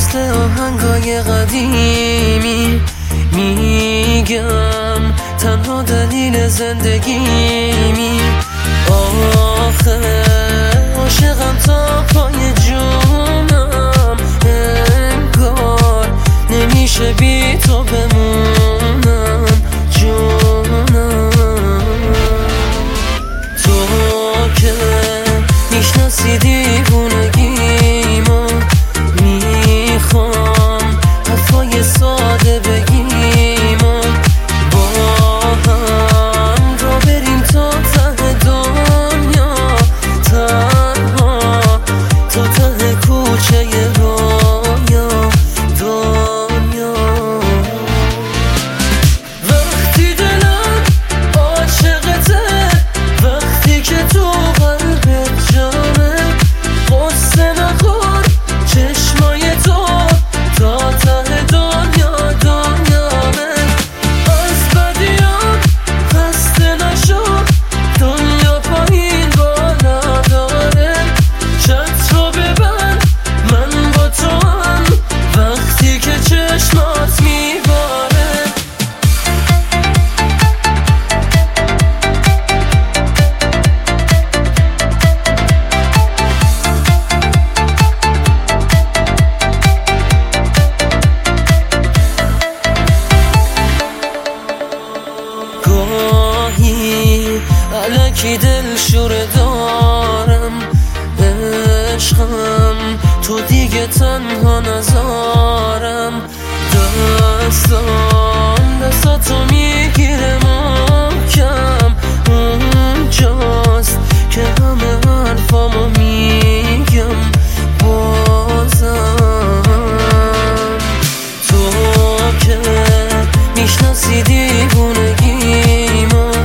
مثل آهنگای قدیمی میگم تنها دلیل زندگیمی. آخه عاشقم تا پای جونم، انگار نمیشه بی تو بمونم جونم. تو که میشناسی دیوونگیمو، میخوام حرفای ساده بگیم و با هم را بریم تا ته دنیا، تنها تا ته کوچه رویا دنیا. وقتی دلم عاشقته، وقتی که تو قلبت جامه، قصه نخور چشمای تو تا ته دنیا دنیامه. از بدیام خسته نشو، دنیا پایین بالا داره. چترو ببند من با تو هم، وقتی که چشمات میباره. گاهی الکی دلشوره دارم، عشقم تو دیگه تنها نذارم. دستاتو میگیره محکم، اونجاست که همه حرفامو میگم بازم. تو که میشناسی دیوونگیمو،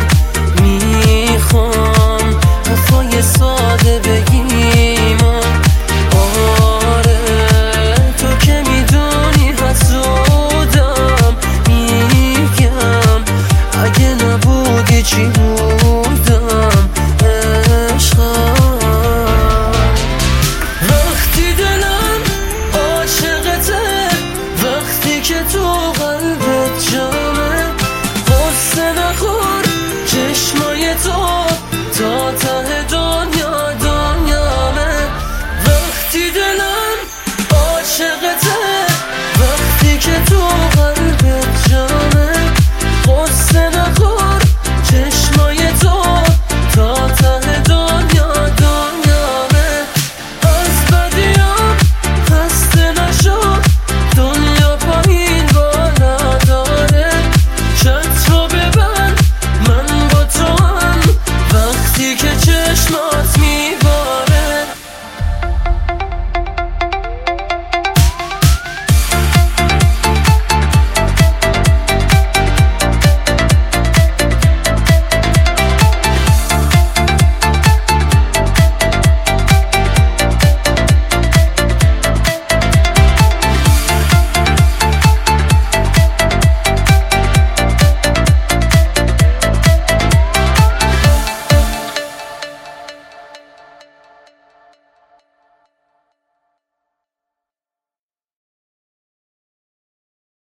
میخوام حرفای ساده بگیم و آره تو که میدونی حسودم، میگم اگه نبودی چی بودم عشقم. وقتی دلم عاشقته، وقتی که تو